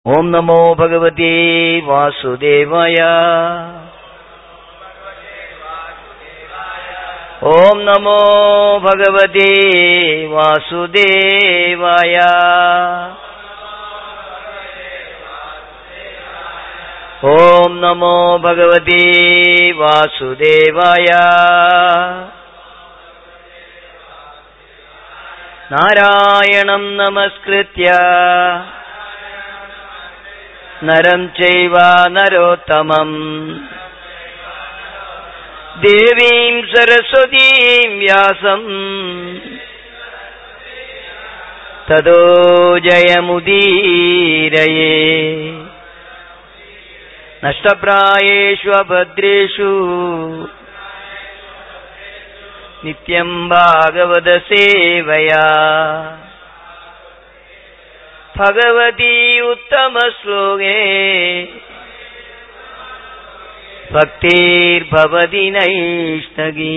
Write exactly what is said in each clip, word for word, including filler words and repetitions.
ഓം നമോ ഭഗവതേ വാസുദേവായ. ഓം നമോ ഭഗവതേ വാസുദേവായ. ഓം നമോ ഭഗവതേ വാസുദേവായ. നാരായണം നമസ്കൃത്യ നരം ചൈവ നരോത്തമം ദേവീം സരസ്വതീം വ്യാസം തതോ ജയമുദീരയേ. നഷ്ടപ്രായേഷു അഭദ്രേഷു നിത്യം ഭാഗവത സേവയാ. ഭഗവതി ഉത്തമ ശ്ലോകേ ഭക്തിർഭവതി നൈഷ്ഠകീ.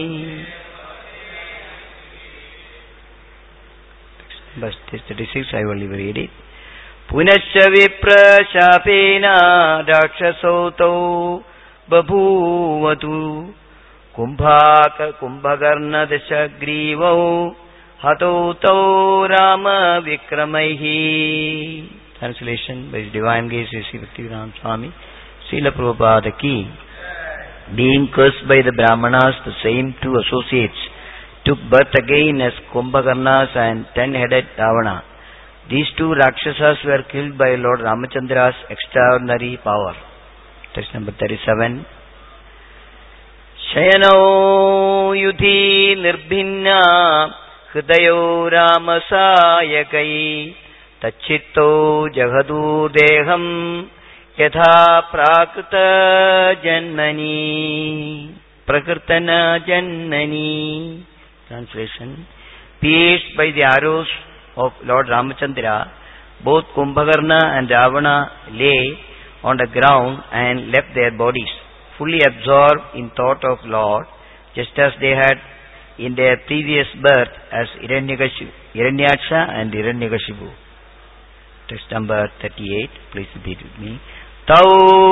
I will read it. പുനശ്ച വിപ്രശാപേന രാക്ഷസോ thou ബഭൂവതു കുംഭാക കുംഭകർണദശഗ്രീവൗ ഹതൗ thou Rama വിക്രമൈഹി. Translation by His Divine Grace Sri Bhaktivedanta Swami Srila Prabhupada ki. Being cursed by the Brahmanas, the same two associates took birth again as Kumbhakarnas and ten-headed Ravana. These two Rakshasas were killed by Lord Ramachandra's extraordinary power. Text number thirty-seven. Shayanau yudhi nirbhinna hridayo ramasayakai tachitto jagadu deham yatha prakrita janmani prakritana janmani. Translation. Pierced by the arrows of Lord Ramachandra, both Kumbhakarna and Ravana lay on the ground and left their bodies, fully absorbed in thought of Lord, just as they had in their previous birth as Hiranyaksha and Hiranyakashipu. Text number thirty-eight. Please repeat with me. Tau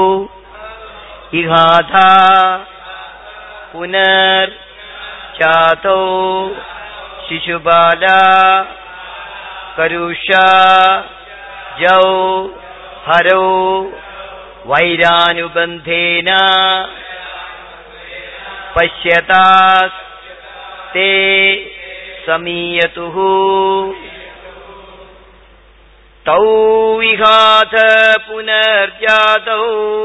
ihatha punar chatau shishubala karusha jau haro vairānubandhena pasyatas te samiyatuhu. Tau vihatha punarjatau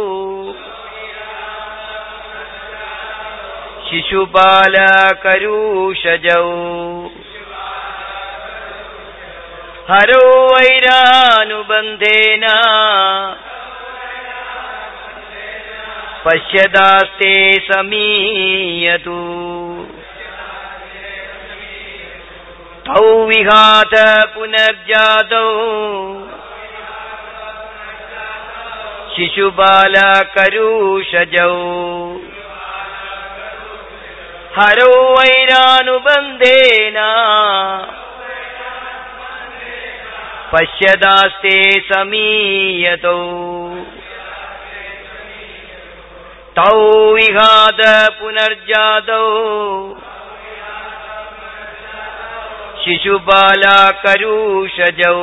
shishubala karushajau haro vairānubandhena pashyadaste samiyatu. Tau vihata punarjatau shishubala karushajau haro vairānubandhena pashyadaste samiyatu. Tau vihata punarjatau shishubala karushajau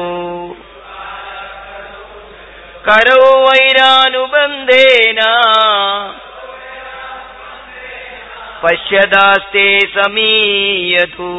karo vairānubandhena pashyadaste samiyatu.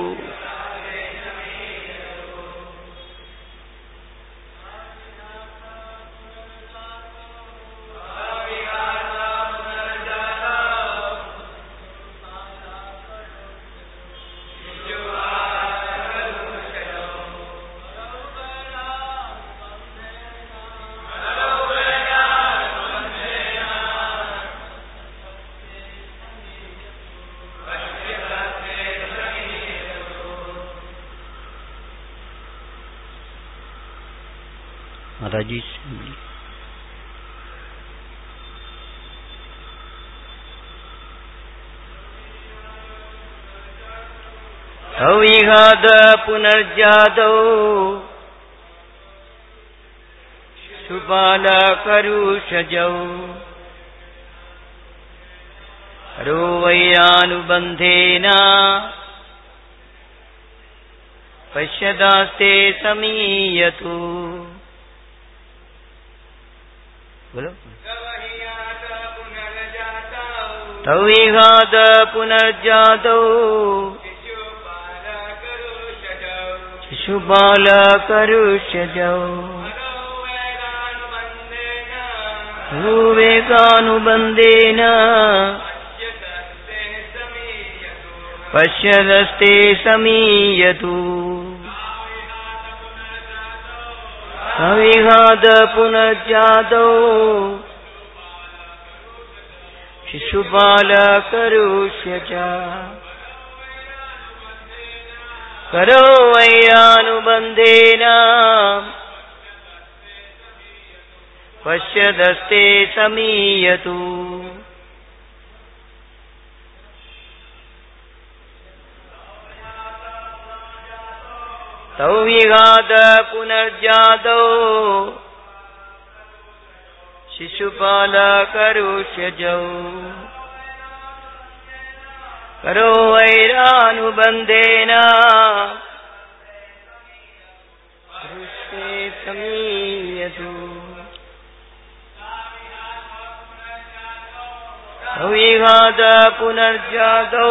Mataji. Avihada punarjatau Shishupala Karushajau Haro Vairyanubandhena Pashyadaste Samiyatu. बोलो. तविघात पुनर्जातौ शिशुपाल करुष्यजौ विवेकानुबन्धेन पश्यदस्ते समीयतु. अविघात पुनर्जातौ शिशुपाल करुष्यच करो वैरानुबन्धेन पश्यदस्ते समीयतु. तौ विघात पुनर्जातौ शिशुपाल करुष्यजौ करो वैरानुबन्धेन दृष्टे समीयतु. तौ विघात पुनर्जातौ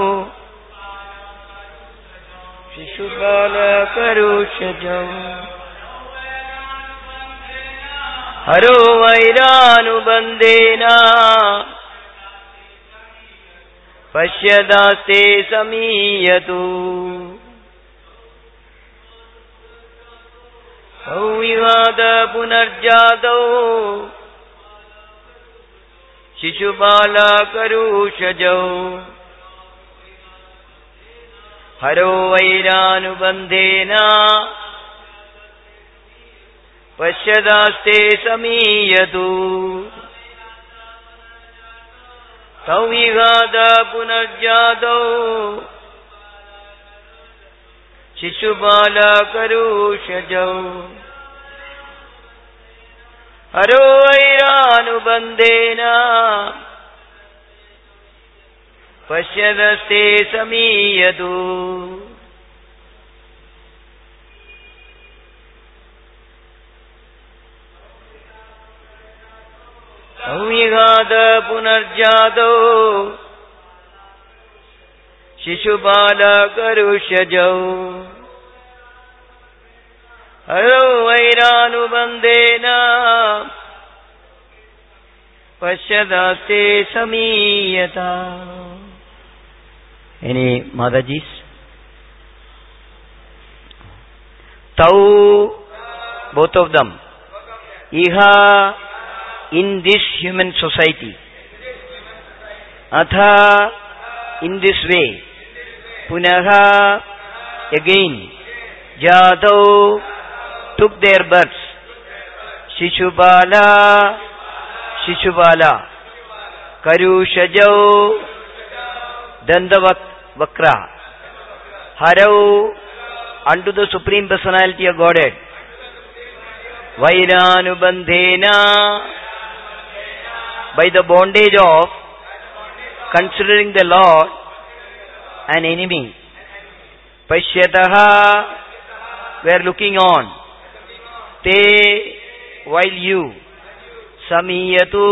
शिशुपाल करुष्यजौ हरो वैरानुबन्धेन पश्यदास्ते समीयतु. तौ विघात पुनर्जातौ शिशुपाल करुषजौ हरो वैरानुबन्धेन पश्यदास्ते समीयतु. तौ विघात पुनर्जातौ शिशुपाल करुषजौ हरो वैरानुबन्धेन पश्यदस्ते समीयतु. तौ विघात पुनर्जातौ शिशुपाल करुषजौ हरो वैरानुबन्धेन पश्यदास्ते समीयता. Any Madajis? Tau, both of them. Iha, in this human society. Atha, in this way. Punaha, again. Jadau, took their births. Shishupala, Shishupala. Karushajau, Dandavakra. Harau, unto the Supreme Personality of Godhead. Vairanubandhena, by the bondage of considering the Lord an enemy. Pashyataha, we are looking on. Te, while you. Samiyatu,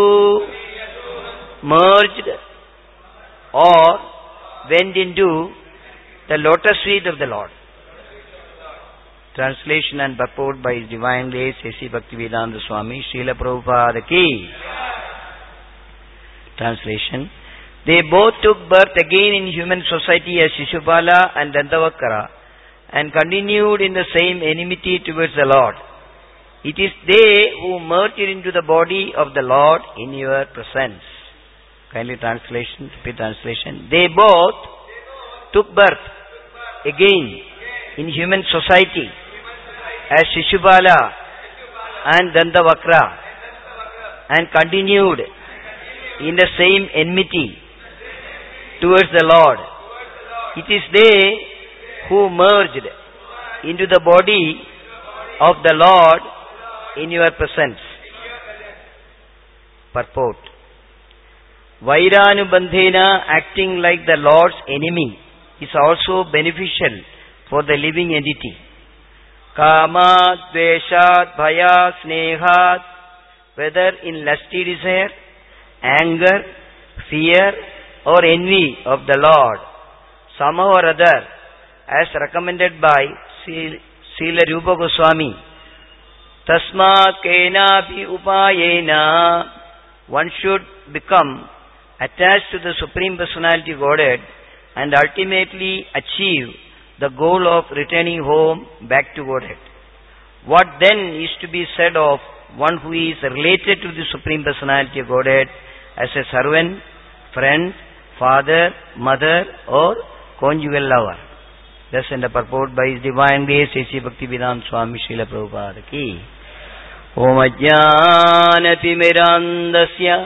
merged or went into the lotus feet of the Lord. Translation and purport by His Divine Grace A C Bhaktivedanta Swami Srila Prabhupada Ki. Translation. They both took birth again in human society as Shishupala and Dandavakara and continued in the same enmity towards the Lord. It is they who merged into the body of the Lord in your presence. Kindly translation, repeat translation. They both took birth again in human society as Shishupala and Dandavakra and continued in the same enmity towards the Lord. It is they who merged into the body of the Lord in your presence. Purport. Vairānubandhena, acting like the Lord's enemy, is also beneficial for the living entity. Kama, dveshat, bhaya, snehat, whether in lusty desire, anger, fear, or envy of the Lord, somehow or other, as recommended by Srila Rupa Goswami, tasmat kenapi upayena, one should become attached to the Supreme Personality of Godhead and ultimately achieve the goal of returning home back to Godhead. What then is to be said of one who is related to the Supreme Personality of Godhead as a servant, friend, father, mother, or conjugal lover? Thus in the purport by His Divine Grace, A C Bhaktivedanta Swami Srila Prabhupada ki. Om ajnanati mirandasya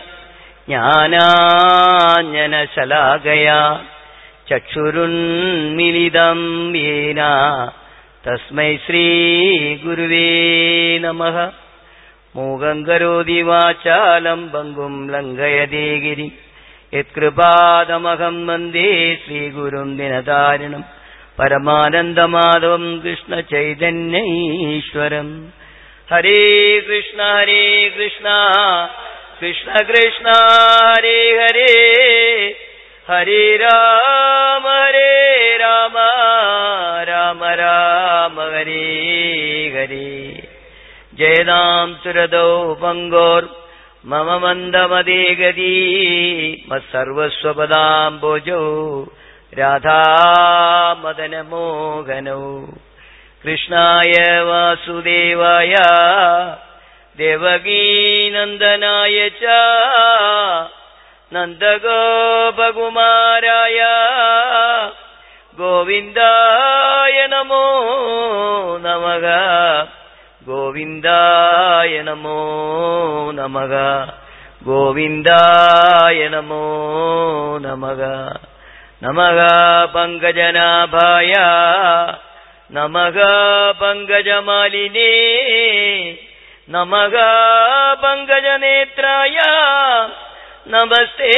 jnananjana salagaya chakshurun milidam yena tasmai Sri Guruve namaha. Mogam karoti vachalam bangum langayate giri yatkripādamaham vande Sri Gurum dinatarinam Paramanandamavam Krishna Chaitanya Ishwaram. Hare Krishna, Hare Krishna, Krishna Krishna, Hare Hare, Hare Rama, Hare Rama, Rama Rama, Hare Hare. Jayadam Surado Pangor, Mama Mandamade Gadi, Masarvaswapadam Bojo, Radha Madana Mohano. Krishnaya Vasudevaya Devaki Nandanaya Cha Nandagopa Kumaraya Govindaya Namo Namaha Govindaya Namo Namaha Govindaya Namo Namaha Namaha Pankajanabhaya Namaha Pankajamalini Namaha Pankajanetraya Namaste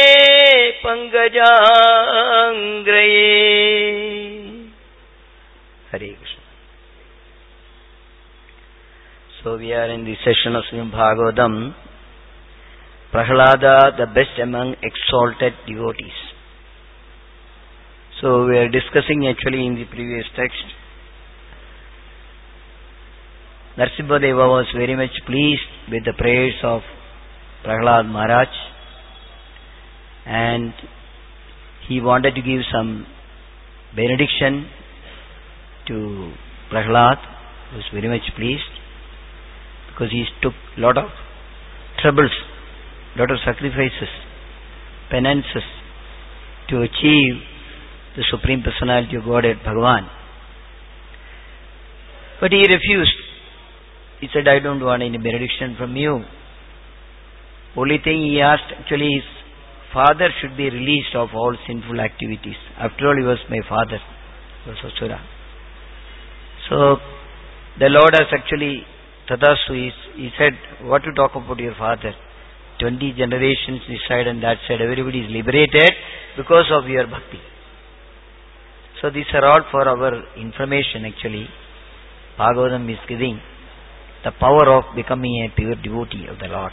Pankajangraye. Hare Krishna. So we are in the session of Srimad Bhagavatam. Prahlada, the best among exalted devotees. So we are discussing actually in the previous text. Narasimha was very much pleased with the prayers of Prahlad Maharaj, and he wanted to give some benediction to Prahlad, who was very much pleased because he took lot of troubles, lot of sacrifices, penances to achieve the Supreme Personality of Godhead, Bhagavan. But he refused. He said, I don't want any benediction from you. Only thing he asked, actually, his father should be released of all sinful activities. After all, he was my father. He was Asura. So, the Lord has actually, Tadasu, he said, what to talk about your father? Twenty generations this side and that side, everybody is liberated because of your bhakti. So these are all for our information actually. Bhagavatam is giving the power of becoming a pure devotee of the Lord.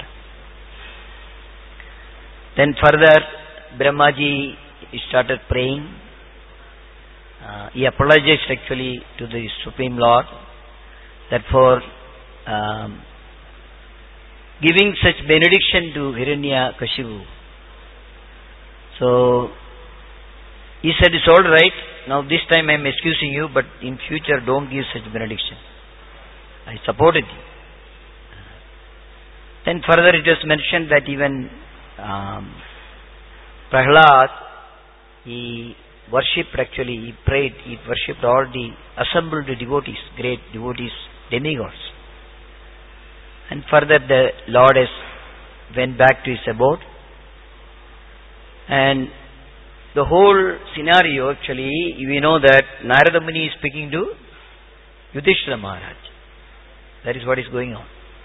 Then further, Brahmaji started praying. Uh, he apologized actually to the Supreme Lord that for um, giving such benediction to Hiranyakashipu. So he said, it's all right. Now this time I am excusing you, but in future don't give such benediction. I supported you. Then further it is mentioned that even um, Prahlad, he worshipped actually, he prayed, he worshipped all the assembled devotees, great devotees, demigods. And further the Lord has went back to his abode. And the whole scenario actually, we know that Narada Muni is speaking to Yudhishthira Maharaj. That is what is going on.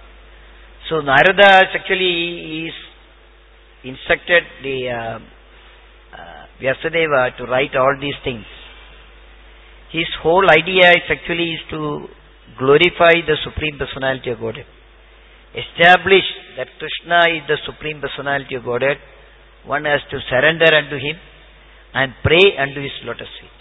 So Narada actually is instructed the uh, uh, Vyasadeva to write all these things. His whole idea is actually is to glorify the Supreme Personality of Godhead. Establish that Krishna is the Supreme Personality of Godhead. One has to surrender unto Him and pray unto His lotus feet.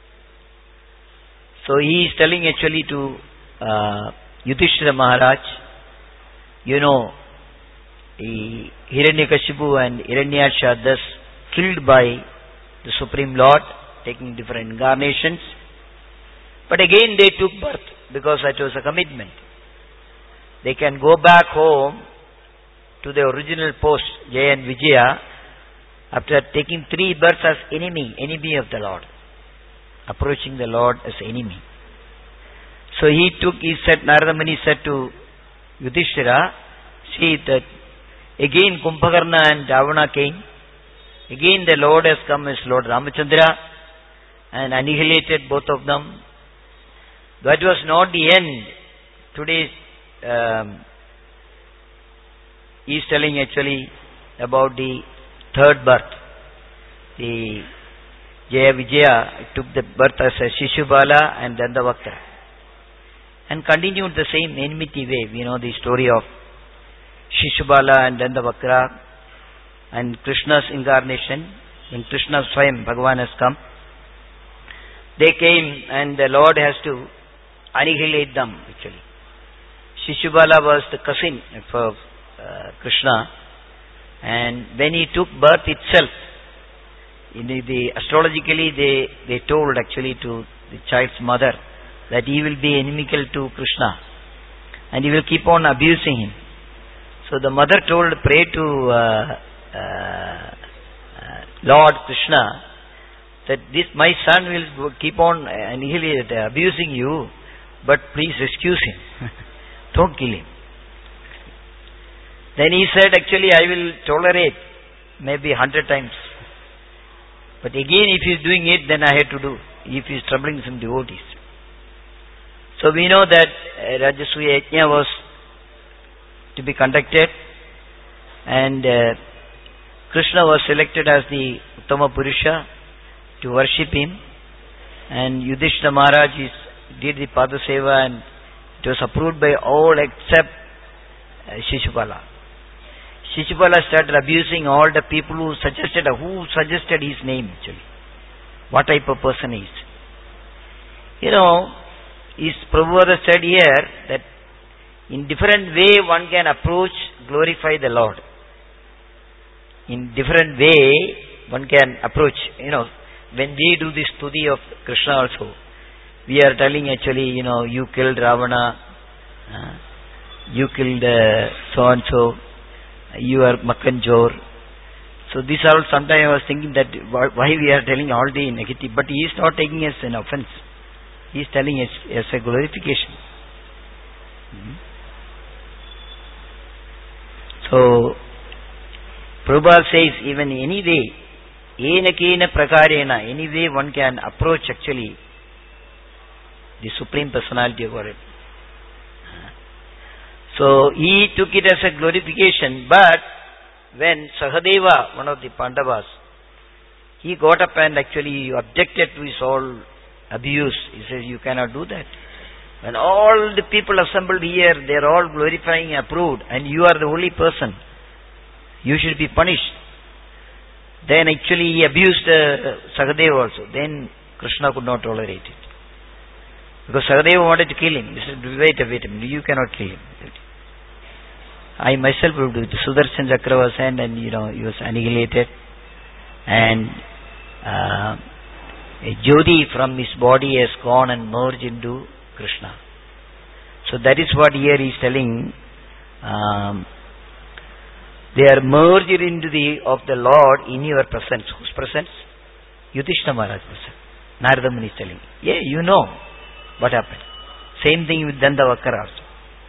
So he is telling actually to uh, Yudhishthira Maharaj, you know, the Hiranyakashipu and Hiranyasha thus killed by the Supreme Lord, taking different incarnations. But again they took birth because that was a commitment. They can go back home to the original post, Jaya and Vijaya, after taking three births as enemy, enemy of the Lord, approaching the Lord as enemy. So he took, he said, Narada Muni said to Yudhishthira, see that again Kumbhakarna and Ravana came, again the Lord has come as Lord Ramachandra and annihilated both of them. That was not the end. Today um, he is telling actually about the third birth. The Jaya Vijaya took the birth as a Shishubala and Dandavakra, and continued the same enmity way. We know the story of Shishubala and Dandavakra and Krishna's incarnation. When Krishna Swayam, Bhagavan has come, they came and the Lord has to annihilate them actually. Shishubala was the cousin of uh, Krishna, and when he took birth itself, in the, the astrologically they, they told actually to the child's mother that he will be inimical to Krishna and he will keep on abusing him. So the mother told, pray to uh, uh, uh, Lord Krishna that this my son will keep on annihilate, uh, abusing you, but please excuse him. Don't kill him. Then he said, actually I will tolerate maybe hundred times. But again if he is doing it, then I have to do, if he is troubling some devotees. So we know that uh, Rajasuya Yajna was to be conducted, and uh, Krishna was selected as the Uttama Purusha to worship him, and Yudhishthira Maharaj is, did the Pada Seva, and it was approved by all except uh, Shishupala. Shishupala started abusing all the people who suggested, who suggested his name actually, what type of person he is. You know, is Prabhupada said here that in different way one can approach, glorify the Lord. In different way one can approach. You know, when we do this study of Krishna also, we are telling actually, you know, you killed Ravana, uh, you killed uh, so and so, you are Makkanjor. So these are all, sometimes I was thinking that why we are telling all the negative, but he is not taking as an offense. He is telling us as a glorification. Mm-hmm. So Prabhupada says, even any way, ena kena prakarena, any way one can approach actually the Supreme Personality of Godhead. So he took it as a glorification, but when Sahadeva, one of the Pandavas, he got up and actually objected to his all abuse. He says, you cannot do that. When all the people assembled here, they are all glorifying, approved, and you are the only person, you should be punished. Then actually he abused uh, Sahadeva also. Then Krishna could not tolerate it, because Sahadeva wanted to kill him. He said, wait a wait a minute, you cannot kill him. I myself will do it. Sudarshan Chakra was sent, and you know, he was annihilated, and uh, a Jyoti from his body has gone and merged into Krishna. So that is what here he is telling. Um, they are merged into the of the Lord in your presence. Whose presence? Yudhishthira Maharaj presence. Narada Muni is telling. Yeah, you know what happened. Same thing with Dandavakra also.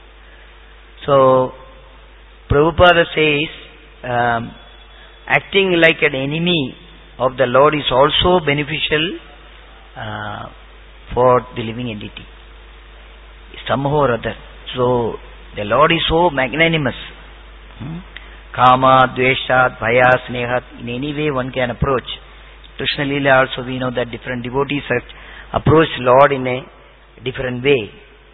So Prabhupada says, um, acting like an enemy of the Lord is also beneficial uh, for the living entity, somehow or other. So The Lord is so magnanimous. Hmm? Kama, Dveshat, Bhaya, Snehat, in any way one can approach. Krishna Lila also we know that different devotees approach Lord in a different way.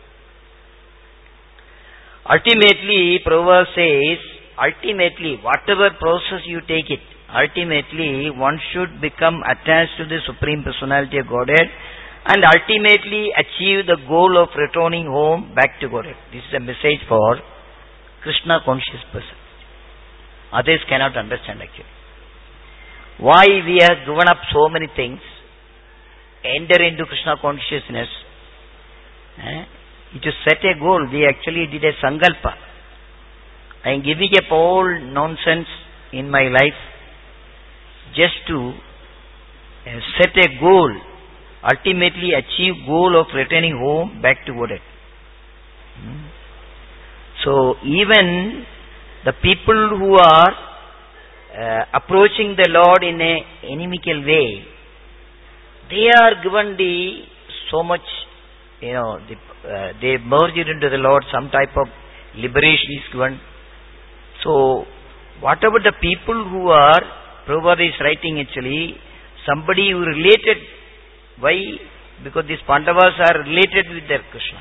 Ultimately, Prabhupada says, ultimately, whatever process you take it, ultimately one should become attached to the Supreme Personality of Godhead and ultimately achieve the goal of returning home back to Godhead. This is a message for Krishna conscious person. Others cannot understand actually. Why we have given up so many things, enter into Krishna consciousness, eh? to set a goal. We actually did a sankalpa. I am giving up all nonsense in my life just to uh, set a goal, ultimately achieve goal of returning home back to Godhead. Hmm. So even the people who are uh, approaching the Lord in a inimical way, they are given the so much, you know, the, uh, they merge it into the Lord, some type of liberation is given. So, whatever the people who are, Prabhupada is writing actually, somebody who related, why? Because these Pandavas are related with their Krishna.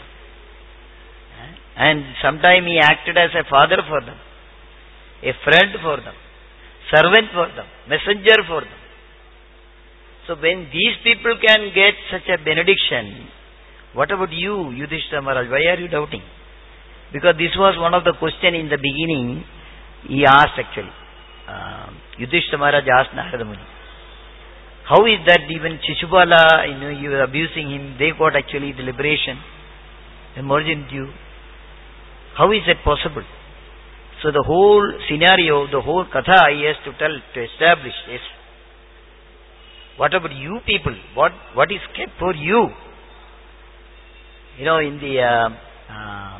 And sometime he acted as a father for them, a friend for them, servant for them, messenger for them. So when these people can get such a benediction, what about you, Yudhishthira Maharaj? Why are you doubting? Because this was one of the questions in the beginning. He asked actually, uh, Yudhishthira Maharaj asked Narada Muni, how is that even Shishupala, you know, you were abusing him, they got actually the liberation, emergent you. How is that possible? So the whole scenario, the whole katha he has to tell, to establish is, what about you people? What what is kept for you? You know, in the uh, uh,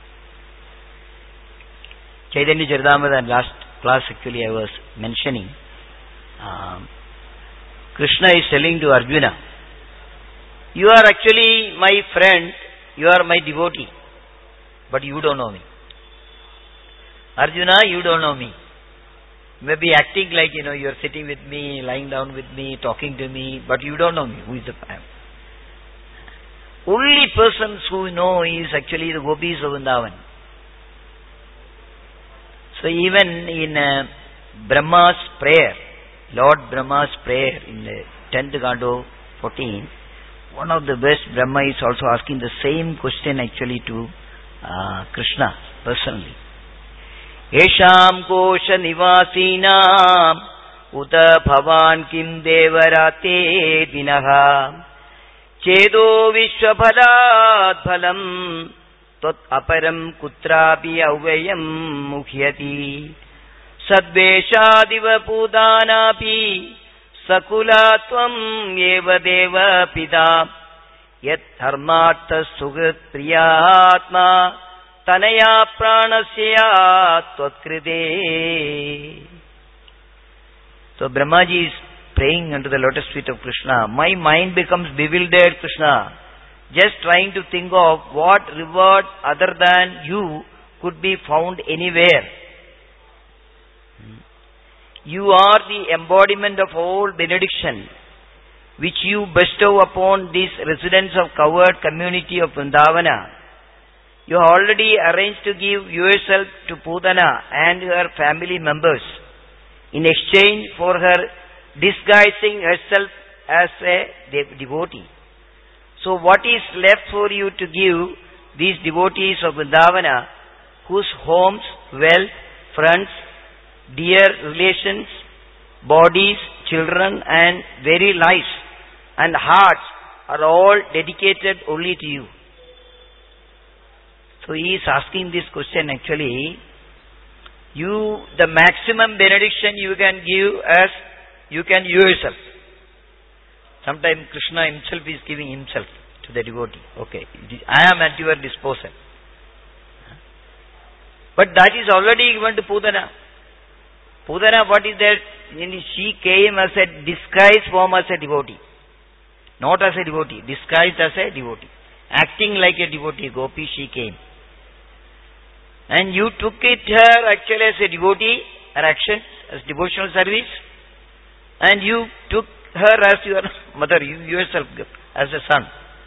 Chaitanya Charitamrita last class actually I was mentioning, um, Krishna is telling to Arjuna, you are actually my friend, you are my devotee, but you don't know me. Arjuna, you don't know me. Maybe acting like, you know, you are sitting with me, lying down with me, talking to me, but you don't know me. Who is the I am? Only persons who know is actually the gopis of Vrindavan. So even in uh, Brahma's prayer, Lord Brahma's prayer in the tenth canto fourteen, one of the best Brahma is also asking the same question actually to uh, Krishna personally. Esham kosha nivasinam uta bhavan kim devarate dinaha chedo vishwabhalat bhalam tot aparam kutrapi avyayam mukhyati sadveshadiva pudanapi sakulatvam eva deva pita yat dharmartha sugat priyatma tanaya pranasya tvatkrite. So Brahmaji is praying under the lotus feet of Krishna. My mind becomes bewildered, Krishna, just trying to think of what reward other than you could be found anywhere. You are the embodiment of all benediction which you bestow upon these residents of covered community of Vrindavana. You have already arranged to give yourself to Pudana and her family members in exchange for her disguising herself as a devotee. So what is left for you to give these devotees of Vrindavana, whose homes, wealth, friends, dear relations, bodies, children and very lives and hearts are all dedicated only to you? So he is asking this question actually, you, the maximum benediction you can give as you can yourself. Sometimes Krishna himself is giving himself to the devotee. Okay, I am at your disposal. But that is already given to Pudana. Pudana, what is that? She came as a disguised form as a devotee. Not as a devotee, disguised as a devotee. Acting like a devotee, Gopi, she came. And you took it here actually as a devotee, her action, as devotional service. And you took her as your mother, you yourself as a son.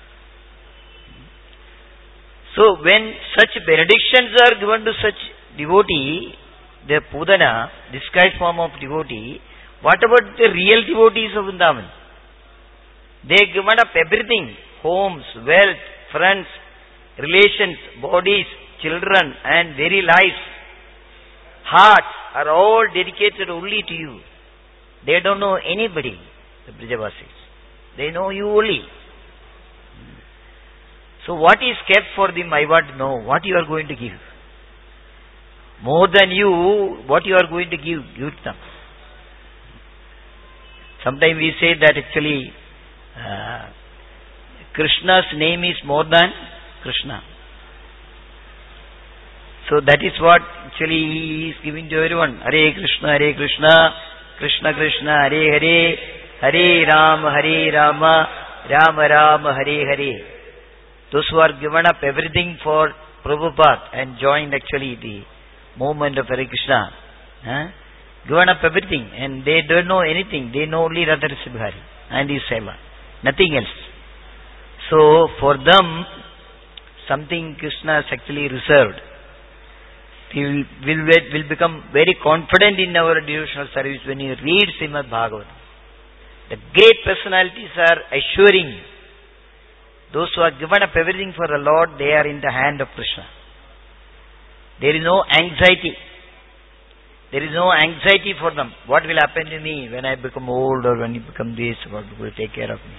So when such benedictions are given to such devotee, the Pudana, disguised form of devotee, what about the real devotees of Vrindavan? They given up everything, homes, wealth, friends, relations, bodies, children and very lives, hearts are all dedicated only to you. They don't know anybody, the Brijavasis. They know you only. So what is kept for them, I want to know. What you are going to give. More than you, what you are going to give, give to them. Sometimes we say that actually uh, Krishna's name is more than Krishna. So that is what actually he is giving to everyone. Hare Krishna, Hare Krishna, Krishna Krishna, Hare Hare, Hare Rama, Hare Rama, Rama Rama, Hare Hare. Those who are given up everything for Prabhupada and joined actually the movement of Hare Krishna, huh? given up everything and they don't know anything. They know only Radha Bihari and his seva, nothing else. So for them, something Krishna is actually reserved. We will, will, will become very confident in our devotional service when you read Srimad Bhagavatam. The great personalities are assuring those who are given up everything for the Lord, they are in the hand of Krishna. There is no anxiety. There is no anxiety for them. What will happen to me when I become old or when you become this? God will take care of me.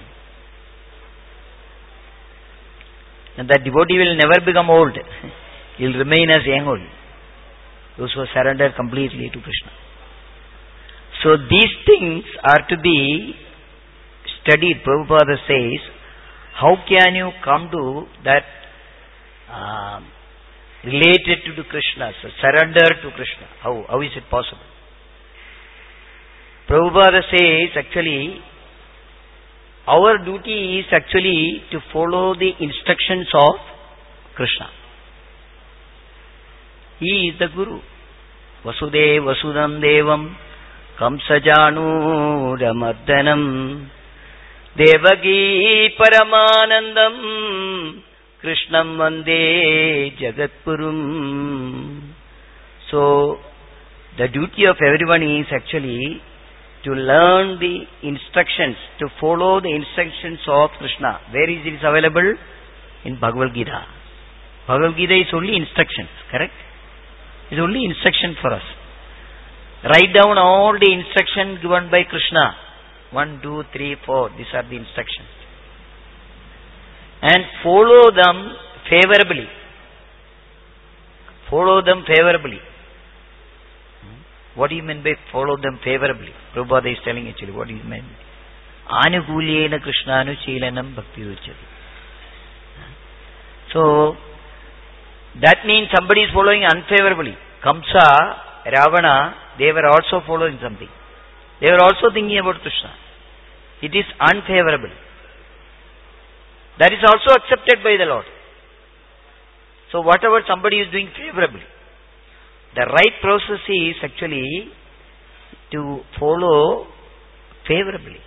And that devotee will never become old. He will remain as young only. Those who are surrendered completely to Krishna. So these things are to be studied. Prabhupada says, how can you come to that uh, related to Krishna, so surrender to Krishna? How, how is it possible? Prabhupada says, actually, our duty is actually to follow the instructions of Krishna. He is the Guru. Vasudev Vasudam Devam Kamsajanu Ramardanam Devagi Paramanandam Krishnam Vande Jagatpurum. So, the duty of everyone is actually to learn the instructions, to follow the instructions of Krishna. Where is it available? In Bhagavad Gita. Bhagavad Gita is only instructions, correct? It is only instruction for us. Write down all the instructions given by Krishna. One, two, three, four. These are the instructions. And follow them favorably. Follow them favorably. What do you mean by follow them favorably? Prabhupada is telling actually what do you mean. Anukulyena Krishnanu Chilanam Bhakti Uchati. So, that means somebody is following unfavorably. Kamsa, Ravana, they were also following something. They were also thinking about Krishna. It is unfavorable. That is also accepted by the Lord. So whatever somebody is doing favorably, the right process is actually to follow favorably.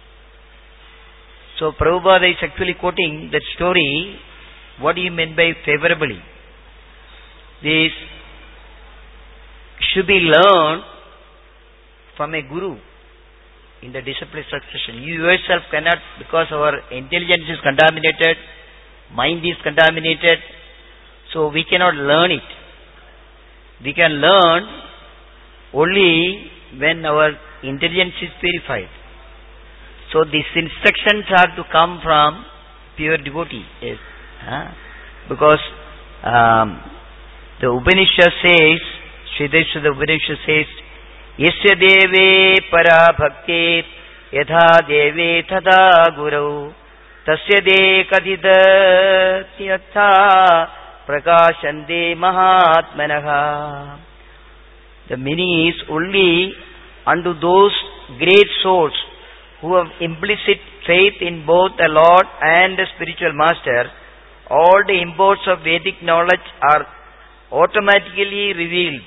So Prabhupada is actually quoting that story. What do you mean by favorably? This should be learned from a guru in the discipline succession. You yourself cannot, because our intelligence is contaminated, mind is contaminated, so we cannot learn it. We can learn only when our intelligence is purified. So these instructions are to come from pure devotee. Yes. Huh? Because um, the Upanishad says, Shridhar Upanishad says, Yasya deve para bhakti yatha deve tata guru tasya de kadida yatha prakashande mahatmanaha. The meaning is only unto those great souls who have implicit faith in both the Lord and the spiritual master, all the imports of Vedic knowledge are automatically revealed.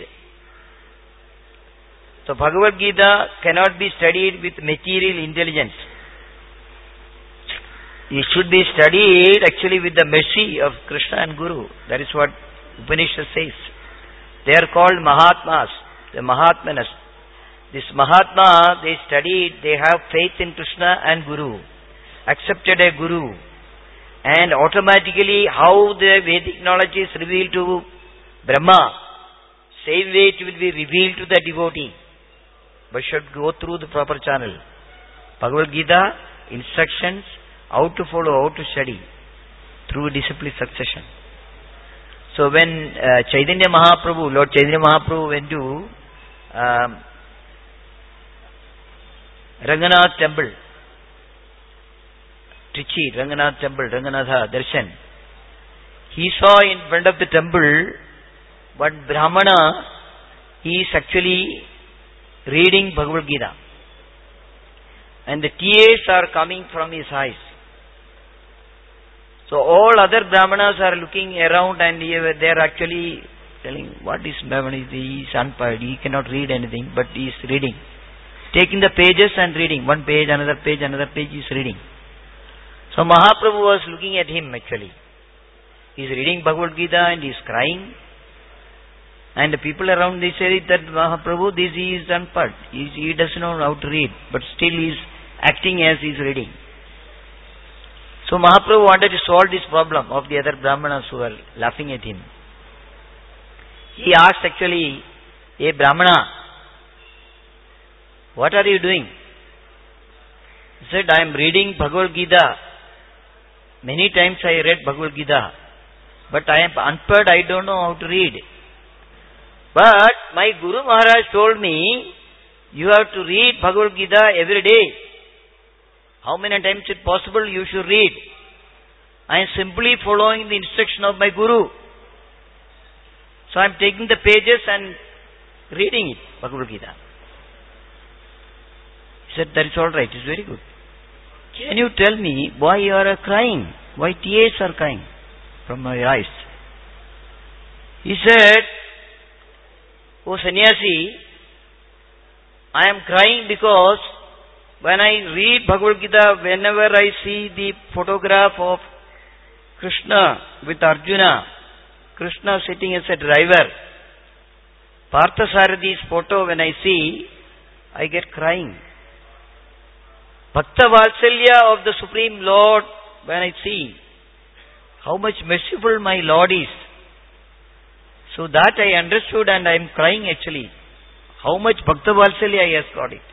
So Bhagavad Gita cannot be studied with material intelligence. It should be studied actually with the mercy of Krishna and Guru. That is what Upanishad says. They are called Mahatmas, the Mahatmanas. This Mahatma, they studied, they have faith in Krishna and Guru, accepted a Guru, and automatically how the Vedic knowledge is revealed to Brahma, same way it will be revealed to the devotee, but should go through the proper channel. Bhagavad Gita, instructions, how to follow, how to study, through discipline succession. So when uh, Chaitanya Mahaprabhu, Lord Chaitanya Mahaprabhu went to um, Ranganath temple, Trichy, Ranganath temple, Ranganatha Darshan, he saw in front of the temple one Brahmana, he is actually reading Bhagavad Gita, and the tears are coming from his eyes. So all other Brahmanas are looking around and they are actually telling, what is Brahmana? He is unpaired, he cannot read anything, but he is reading. Taking the pages and reading, one page, another page, another page, he is reading. So Mahaprabhu was looking at him actually. He is reading Bhagavad Gita and he is crying. And the people around, they say that Mahaprabhu, this he is unpaired. He, he doesn't know how to read, but still he is acting as he is reading. So Mahaprabhu wanted to solve this problem of the other Brahmanas who were laughing at him. He asked actually, hey Brahmana, what are you doing? He said, I am reading Bhagavad Gita. Many times I read Bhagavad Gita, but I am unpaired, I don't know how to read. But my Guru Maharaj told me, you have to read Bhagavad Gita every day. How many times it possible you should read? I am simply following the instruction of my Guru. So I am taking the pages and reading it, Bhagavad Gita. He said, that is all right, it is very good. Can you tell me why you are crying? Why tears are crying from my eyes? He said, oh sannyasi, I am crying because when I read Bhagavad Gita, whenever I see the photograph of Krishna with Arjuna, Krishna sitting as a driver, Parthasarathhi's photo when I see, I get crying. Bhakta Vatsalya of the Supreme Lord, when I see how much merciful my Lord is, so that I understood and I am crying actually, how much Bhakta Vatsalya I has got it.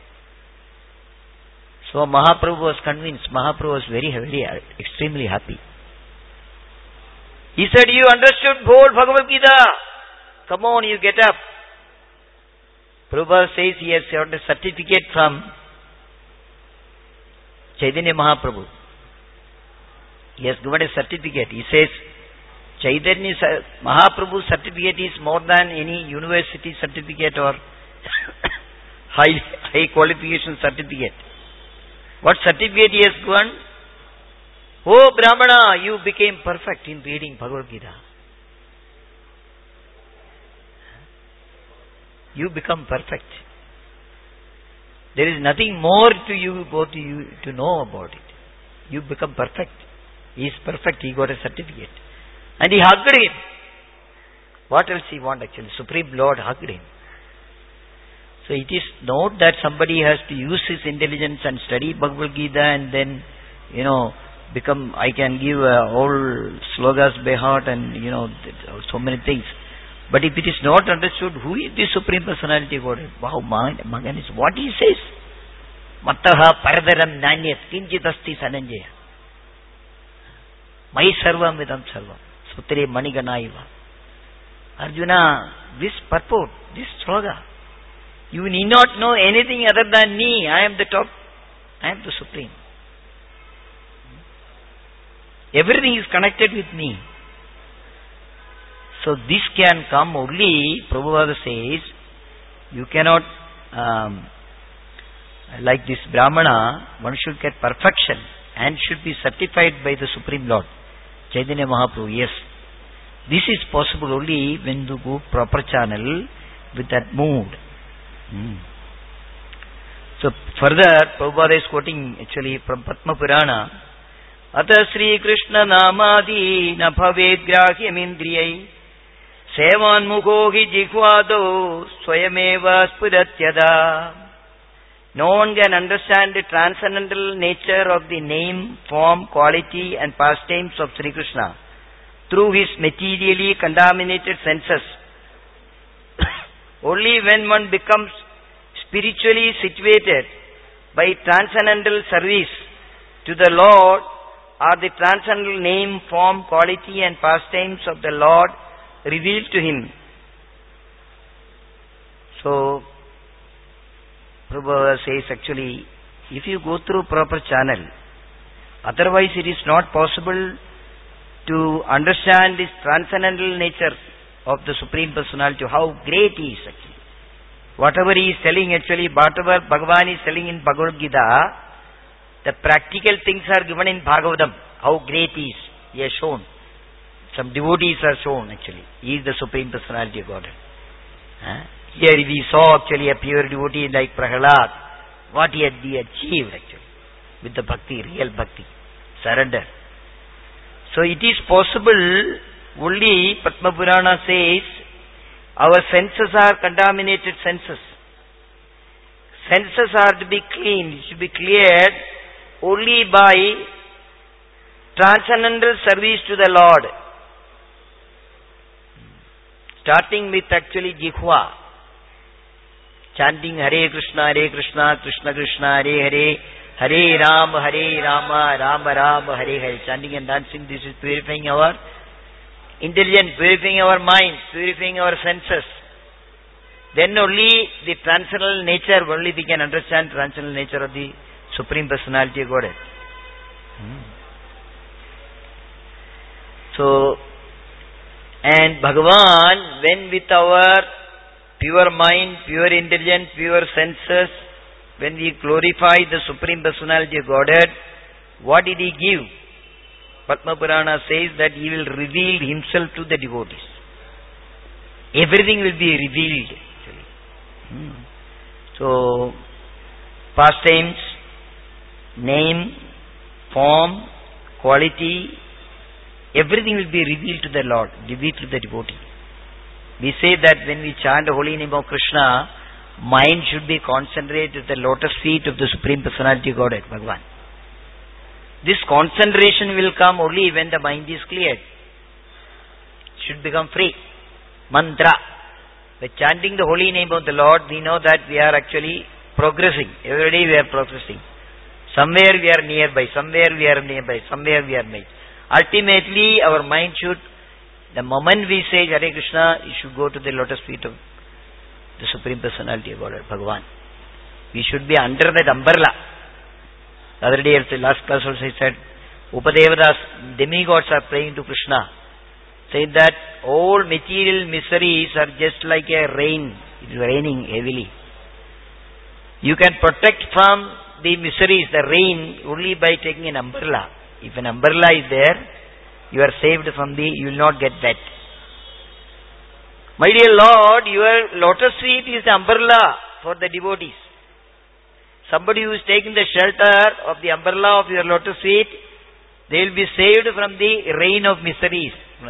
So Mahaprabhu was convinced, Mahaprabhu was very, very, extremely happy. He said, you understood whole Bhagavad Gita. Come on, you get up. Prabhupada says he has got a certificate from Chaitanya Mahaprabhu. He has given a certificate. He says, Chaitanya Mahaprabhu's certificate is more than any university certificate or high, high qualification certificate. What certificate he has given? Oh Brahmana, you became perfect in reading Bhagavad Gita. You become perfect. There is nothing more to you go to you to know about it. You become perfect. He is perfect. He got a certificate. And he hugged him. What else he want actually? Supreme Lord hugged him. So it is not that somebody has to use his intelligence and study Bhagavad Gita and then, you know, become, I can give uh, all slogas by heart and, you know, so many things. But if it is not understood, who is the Supreme Personality of Godhead? Wow, Magan is what he says. Mattaha paradaram nanyat kinchit asti sananjaya. Mai sarvam vidam sarvam. Sutre maniganaiva. Arjuna, this purport, this sloga, you need not know anything other than me. I am the top. I am the Supreme. Everything is connected with me. So this can come only, Prabhupada says, you cannot, um, like this Brahmana, one should get perfection and should be certified by the Supreme Lord, Chaitanya Mahaprabhu, yes. This is possible only when you go proper channel with that mood. Hmm. So further, Prabhupada is quoting actually from Padma Purana. Ata Sri Krishna Namadi na bhavet grahyam indriyai sevan mukho hi jikhvado swayameva spuratyada. No one can understand the transcendental nature of the name, form, quality and pastimes of Sri Krishna through his materially contaminated senses. Only when one becomes spiritually situated by transcendental service to the Lord are the transcendental name, form, quality and pastimes of the Lord revealed to him. So, Prabhupada says actually, if you go through proper channel, otherwise it is not possible to understand this transcendental nature of the Supreme Personality, how great he is actually. Whatever he is telling actually, whatever Bhagavan is telling in Bhagavad Gita, the practical things are given in Bhagavatam, how great he is, he has shown. Some devotees are shown actually. He is the Supreme Personality of Godhead. Huh? Here we saw actually a pure devotee like Prahalad, what he had he achieved actually, with the bhakti, real bhakti, surrender. So it is possible, only Padma Purana says, our senses are contaminated senses. Senses are to be cleaned, it should be cleared only by transcendental service to the Lord. Starting with actually Jikhva, chanting Hare Krishna, Hare Krishna, Krishna Krishna, Hare Hare, Hare Rama, Hare Rama, Rama Rama, Hare Hare. Chanting and dancing, this is purifying our intelligence, purifying our mind, purifying our senses. Then only the transcendental nature, only we can understand transcendental nature of the Supreme Personality of Godhead. Hmm. So, and Bhagavan, when with our pure mind, pure intelligence, pure senses, when we glorify the Supreme Personality of Godhead, what did he give? Padma Purana says that he will reveal himself to the devotees. Everything will be revealed actually. Hmm. So, pastimes, name, form, quality, everything will be revealed to the Lord, revealed to the devotee. We say that when we chant the holy name of Krishna, mind should be concentrated at the lotus feet of the Supreme Personality of Godhead, Bhagavan. This concentration will come only when the mind is cleared. It should become free. Mantra. By chanting the holy name of the Lord, we know that we are actually progressing. Every day we are progressing. Somewhere we are nearby, somewhere we are nearby, somewhere we are nearby. Ultimately, our mind should, the moment we say Hare Krishna, you should go to the lotus feet of the Supreme Personality of Godhead, Bhagavan. We should be under that umbrella. The other day, the last class also I said, Upadevatas, demigods are praying to Krishna, saying that all material miseries are just like a rain. It is raining heavily. You can protect from the miseries, the rain, only by taking an umbrella. If an umbrella is there, you are saved from the, you will not get wet. My dear Lord, your lotus feet is the umbrella for the devotees. Somebody who is taking the shelter of the umbrella of your lotus feet, they will be saved from the rain of miseries.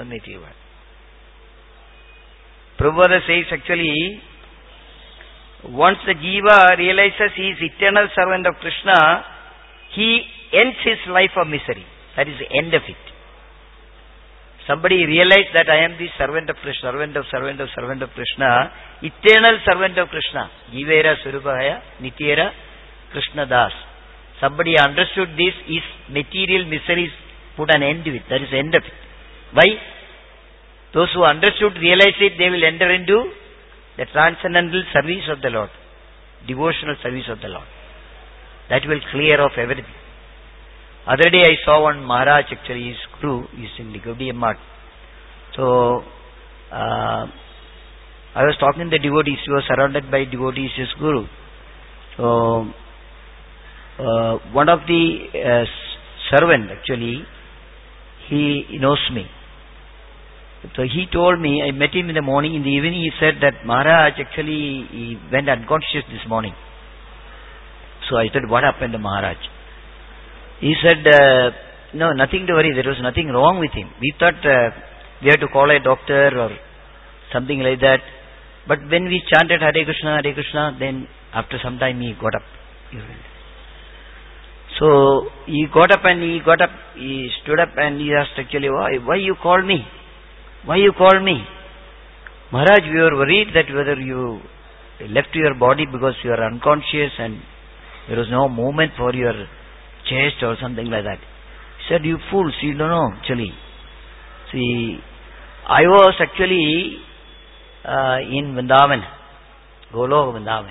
Prabhupada says actually, once the jiva realizes he is eternal servant of Krishna, he ends his life of misery. That is the end of it. Somebody realized that I am the servant of Krishna, servant of servant of servant of Krishna, eternal servant of Krishna. Jivera Surupahaya, Nityera Krishna Das. Somebody understood this, his material miseries put an end to it. That is the end of it. Why? Those who understood, realized it, they will enter into the transcendental service of the Lord, devotional service of the Lord. That will clear off everything. Other day I saw one Maharaj, actually his guru is in the Gaudiya Math. So, uh, I was talking to the devotees, he was surrounded by devotees, his guru. So, uh, one of the uh, servant actually, he knows me. So he told me, I met him in the morning, in the evening he said that Maharaj actually he went unconscious this morning. So I said, what happened to Maharaj? He said, uh, no, nothing to worry, there was nothing wrong with him. We thought uh, we had to call a doctor or something like that. But when we chanted Hare Krishna, Hare Krishna, then after some time he got up. So he got up and he got up, he stood up and he asked actually, why, why you called me? Why you called me? Maharaj, we were worried that whether you left your body because you are unconscious and there was no movement for your chest or something like that. He said, you fools, you don't know actually. See, I was actually uh, in Vrindavan, Goloka Vrindavan.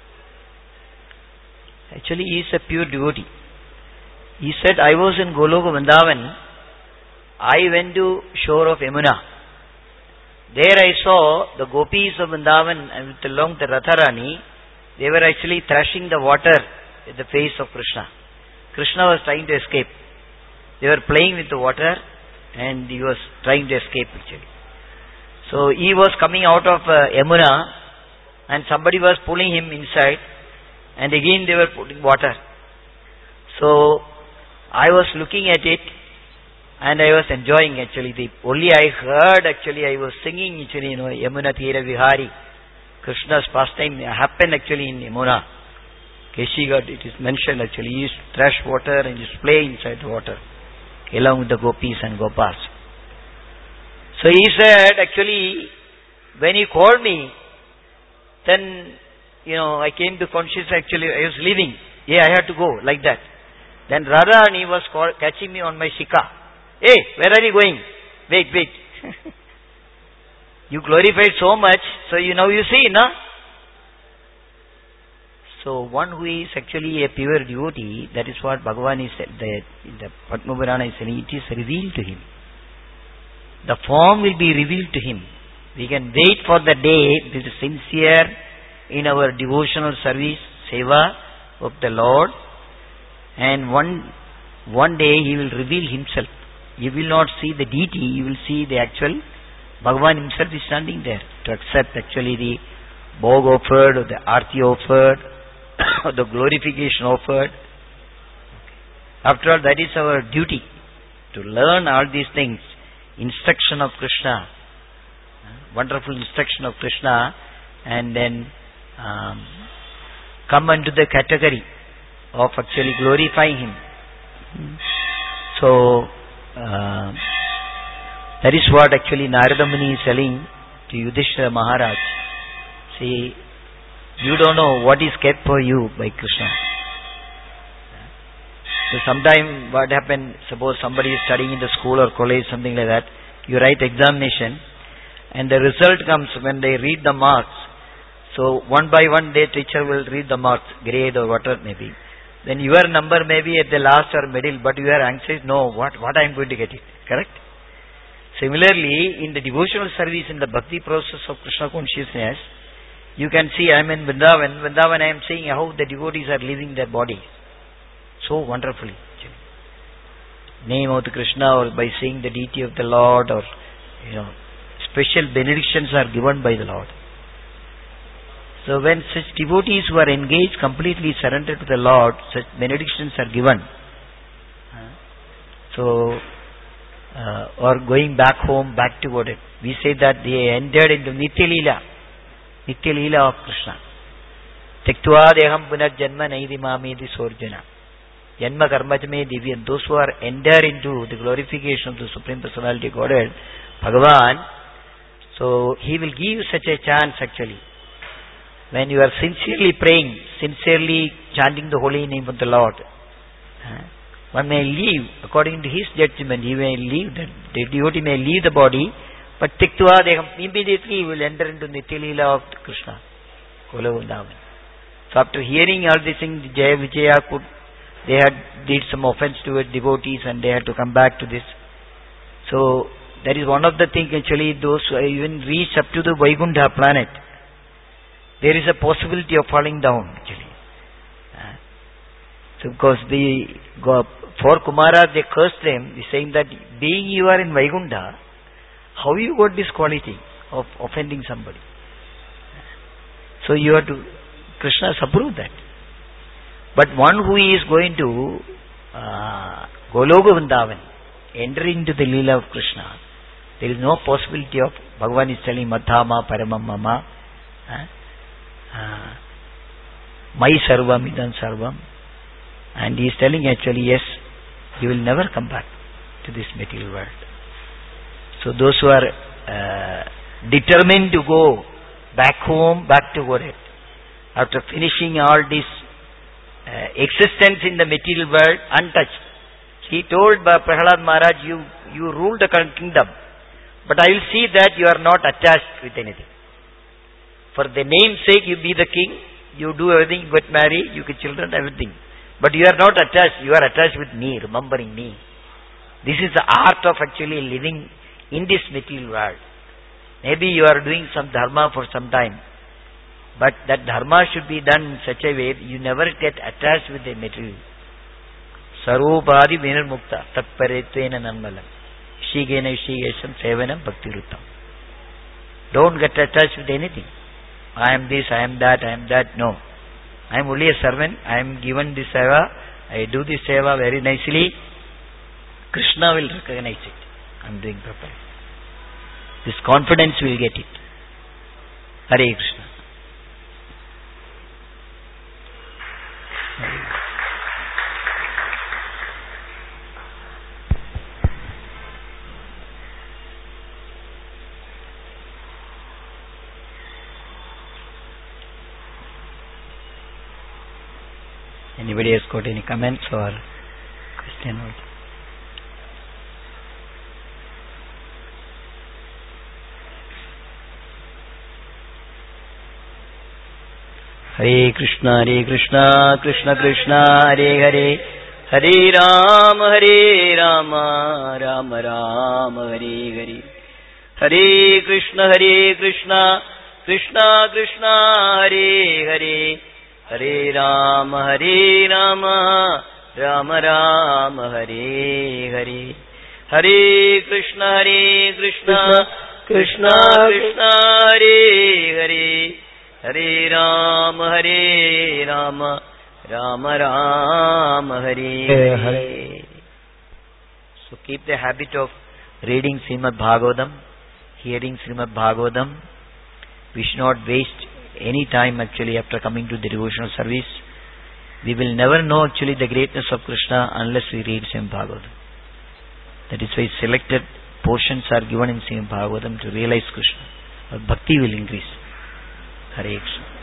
Actually, he is a pure devotee. He said, I was in Goloka Vrindavan. I went to shore of Yamuna. There I saw the gopis of Vrindavan and with along the Radharani, they were actually thrashing the water at the face of Krishna. Krishna was trying to escape. They were playing with the water and he was trying to escape actually. So he was coming out of uh, Yamuna and somebody was pulling him inside and again they were putting water. So I was looking at it and I was enjoying actually. The only I heard actually, I was singing actually, you know, Yamuna Tira Vihari. Krishna's pastime happened actually in Yamuna. Keshi God, it is mentioned actually. He used to thrash water and just play inside the water along with the gopis and gopas. So he said actually, when he called me, then, you know, I came to consciousness actually, I was leaving. Yeah, I had to go like that. Then Radharani was call, catching me on my shika. Hey, where are you going? Wait, wait. You glorified so much, so you now you see, no? So one who is actually a pure devotee, that is what Bhagavan is said, the, the Padma Purana is saying, it is revealed to him. The form will be revealed to him. We can wait for the day that is sincere in our devotional service, seva of the Lord, and one one day he will reveal himself. You will not see the deity, you will see the actual Bhagavan himself is standing there to accept actually the bhog offered or the arti offered or the glorification offered. After all, that is our duty to learn all these things. Instruction of Krishna, wonderful instruction of Krishna, and then um, come into the category of actually glorifying him. So Uh, that is what actually Narada Muni is telling to Yudhishthira Maharaj. See, you don't know what is kept for you by Krishna. So sometime what happened, suppose somebody is studying in the school or college, something like that, you write examination and the result comes when they read the marks. So one by one their teacher will read the marks, grade or whatever it may be. Then your number may be at the last or middle, but you are anxious, no, what, what I am going to get it. Correct? Similarly, in the devotional service, in the bhakti process of Krishna consciousness, you can see I am in Vrindavan. Vrindavan I am seeing how the devotees are leaving their bodies. So wonderfully. Name of the Krishna or by seeing the deity of the Lord or, you know, special benedictions are given by the Lord. So when such devotees who are engaged, completely surrendered to the Lord, such benedictions are given. So, uh, or going back home, back to what it, we say that they entered into Nitya Leela, Nitya Leela of Krishna. Tektva deham punar janma naidi mamedi sorjana. Janma karmajme divya. Those who are entered into the glorification of the Supreme Personality of Godhead, Bhagavan, so he will give you such a chance actually. When you are sincerely praying, sincerely chanting the holy name of the Lord, one may leave, according to his judgment, he may leave, the, the devotee may leave the body, but Tiktva Deham, immediately he will enter into Nitya Leela of Krishna. So after hearing all these things, Jaya Vijaya could, they had did some offense to devotees and they had to come back to this. So that is one of the things actually, those who even reach up to the Vaikuntha planet, there is a possibility of falling down actually. Uh, so because the for Kumara they cursed them, saying that being you are in Vaikuntha, How you got this quality of offending somebody? So you have to, Krishna has approved that. But one who is going to uh, Goloka Vrindavan, enter into the Leela of Krishna, there is no possibility of, Bhagavan is telling Madhama Paramam Mama, uh, uh, My Sarvam Idam Sarvam, and he is telling actually, yes, you will never come back to this material world. So those who are uh, determined to go back home, back to Godhead, after finishing all this uh, existence in the material world untouched, he told Prahlad Maharaj, you, you rule the kingdom, but I will see that you are not attached with anything. For the name's sake, you be the king, you do everything, you get married, you get children, everything. But you are not attached, you are attached with me, remembering me. This is the art of actually living in this material world. Maybe you are doing some dharma for some time, but that dharma should be done in such a way that you never get attached with the material. Sarvopadi vinirmukta tatparetvena nanmalam shigena shigesham sevanam bhakti ruttam. Don't get attached with anything. I am this, I am that, I am that. No. I am only a servant. I am given this seva. I do this seva very nicely. Krishna will recognize it. I am doing properly. This confidence will get it. Hare Krishna. Hare Krishna. Anybody has got any comments or question? Hare Krishna, Hare Krishna, Krishna Krishna, Hare Hare, Hare Rama, Hare Rama, Rama Rama, Hare Hare. Hare Krishna, Hare Krishna, Krishna Krishna, Hare Hare, Hare Rama, Hare Rama, Rama Rama, Hare Hare. Hare Krishna, Hare Krishna, Krishna Krishna, Hare Hare, Hare Rama, Hare Rama, Rama Rama, Hare Hare. So keep the habit of reading Srimad Bhagavatam, hearing Srimad Bhagavatam. We should not waste any time actually after coming to the devotional service. We will never know actually the greatness of Krishna unless we read Srimad Bhagavatam. That is why selected portions are given in Srimad Bhagavatam to realize Krishna. Our bhakti will increase. Hare Krishna.